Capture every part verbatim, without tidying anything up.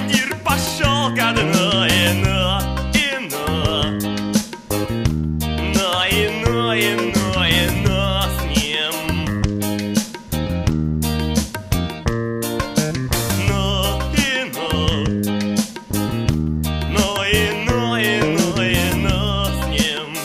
Командир пошел ко дну, и ну, и ну, ну, и ну, и ну, и ну с ним. Ну, и ну, ну, и ну, и ну, и ну с ним.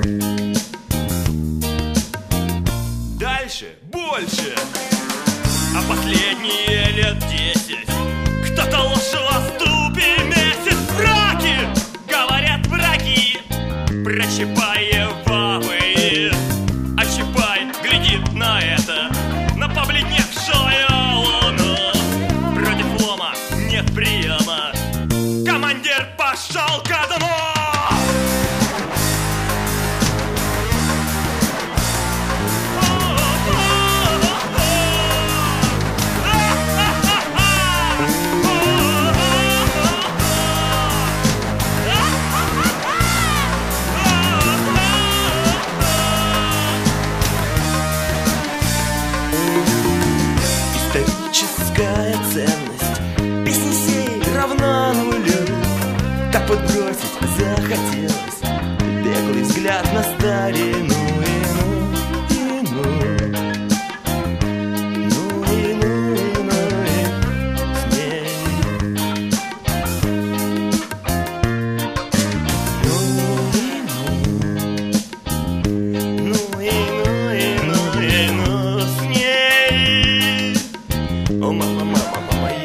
Дальше больше, а последние лет десять кто-то лошего в трупе месяц. Враки, говорят враги, про Чапаева. А Чапай глядит на это, на побледневшую луну. Против лома нет приема, командир пошел ко дну. Историческая ценность песни сей равна нулю. Так подбросить захотелось беглый взгляд на старину. И ну, и ну, ну и ну, и ну, и с ней. Ну и ну, ну и ну, и ну, и ну с ней. О, мама, мама, мама,